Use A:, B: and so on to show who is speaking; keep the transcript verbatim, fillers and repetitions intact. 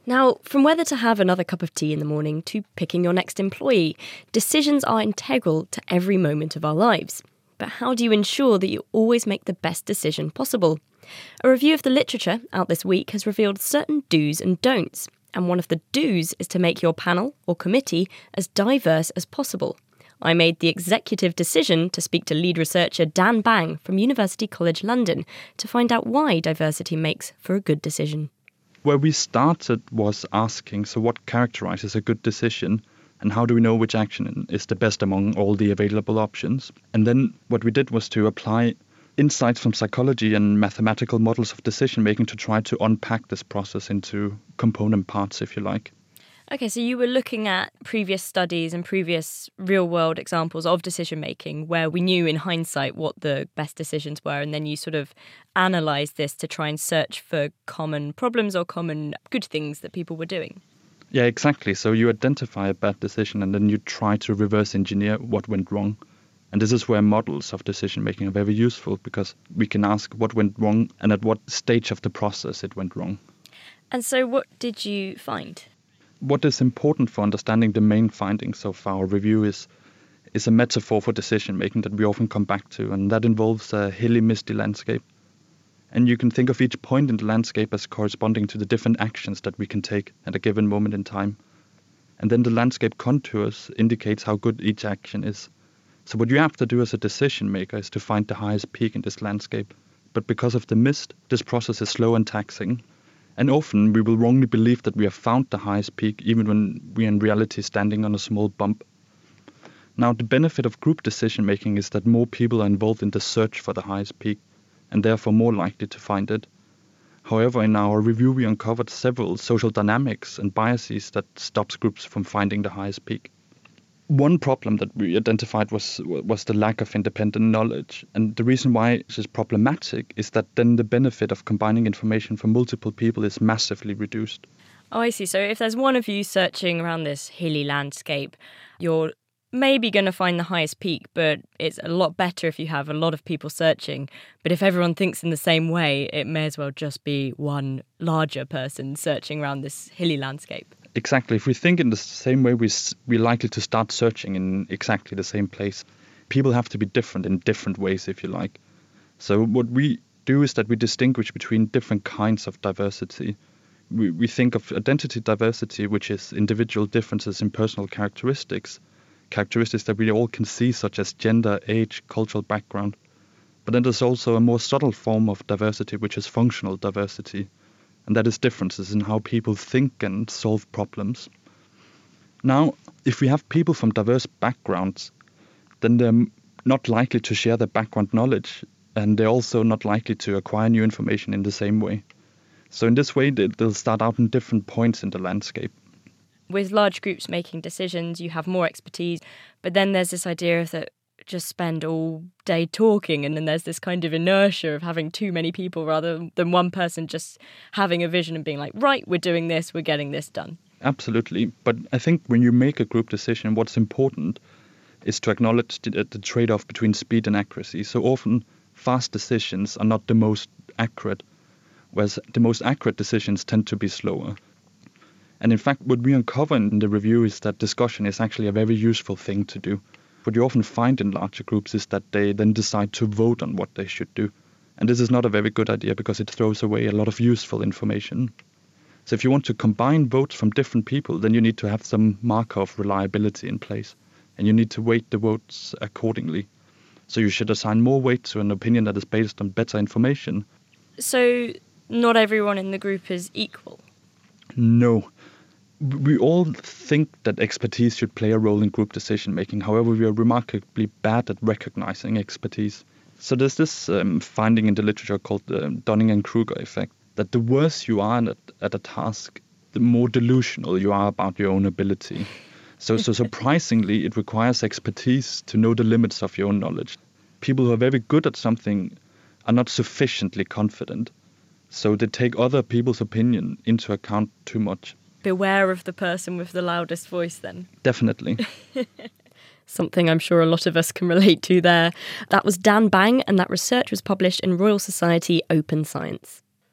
A: Now, from whether to have another cup of tea in the morning to picking your next employee, decisions are integral to every moment of our lives. But how do you ensure that you always make the best decision possible? A review of the literature out this week has revealed certain do's and don'ts. And one of the do's is to make your panel or committee as diverse as possible. I made the executive decision to speak to lead researcher Dan Bang from University College London to find out why diversity makes for a good decision.
B: Where we started was asking, so what characterizes a good decision and how do we know which action is the best among all the available options? And then what we did was to apply insights from psychology and mathematical models of decision making to try to unpack this process into component parts, if you like.
A: Okay, so you were looking at previous studies and previous real-world examples of decision-making where we knew in hindsight what the best decisions were, and then you sort of analysed this to try and search for common problems or common good things that people were doing.
B: Yeah, exactly. So you identify a bad decision and then you try to reverse engineer what went wrong. And this is where models of decision-making are very useful because we can ask what went wrong and at what stage of the process it went wrong.
A: And so what did you find?
B: What is important for understanding the main findings of our review is is a metaphor for decision-making that we often come back to, and that involves a hilly, misty landscape. And you can think of each point in the landscape as corresponding to the different actions that we can take at a given moment in time. And then the landscape contours indicates how good each action is. So what you have to do as a decision maker is to find the highest peak in this landscape. But because of the mist, this process is slow and taxing. And often we will wrongly believe that we have found the highest peak even when we are in reality standing on a small bump. Now, the benefit of group decision making is that more people are involved in the search for the highest peak and therefore more likely to find it. However, in our review we uncovered several social dynamics and biases that stops groups from finding the highest peak. One problem that we identified was was the lack of independent knowledge. And the reason why this is problematic is that then the benefit of combining information from multiple people is massively reduced.
A: Oh, I see. So if there's one of you searching around this hilly landscape, you're maybe going to find the highest peak, but it's a lot better if you have a lot of people searching. But if everyone thinks in the same way, it may as well just be one larger person searching around this hilly landscape.
B: Exactly. If we think in the same way, we, we're likely to start searching in exactly the same place. People have to be different in different ways, if you like. So what we do is that we distinguish between different kinds of diversity. We, we think of identity diversity, which is individual differences in personal characteristics, characteristics that we all can see, such as gender, age, cultural background. But then there's also a more subtle form of diversity, which is functional diversity. And that is differences in how people think and solve problems. Now, if we have people from diverse backgrounds, then they're not likely to share their background knowledge, and they're also not likely to acquire new information in the same way. So in this way, they'll start out in different points in the landscape.
A: With large groups making decisions, you have more expertise, but then there's this idea that just spend all day talking, and then there's this kind of inertia of having too many people rather than one person just having a vision and being like, right, we're doing this, we're getting this done.
B: Absolutely. But I think when you make a group decision, what's important is to acknowledge the, the trade-off between speed and accuracy. So often fast decisions are not the most accurate, whereas the most accurate decisions tend to be slower. And in fact, what we uncover in the review is that discussion is actually a very useful thing to do. What you often find in larger groups is that they then decide to vote on what they should do. And this is not a very good idea because it throws away a lot of useful information. So if you want to combine votes from different people, then you need to have some marker of reliability in place. And you need to weight the votes accordingly. So you should assign more weight to an opinion that is based on better information.
A: So not everyone in the group is equal?
B: No. We all think that expertise should play a role in group decision making. However, we are remarkably bad at recognizing expertise. So there's this um, finding in the literature called the Dunning-Kruger effect, that the worse you are at, at a task, the more delusional you are about your own ability. So, so surprisingly, it requires expertise to know the limits of your own knowledge. People who are very good at something are not sufficiently confident. So they take other people's opinion into account too much.
A: Beware of the person with the loudest voice, then.
B: Definitely.
A: Something I'm sure a lot of us can relate to there. That was Dan Bang, and that research was published in Royal Society Open Science.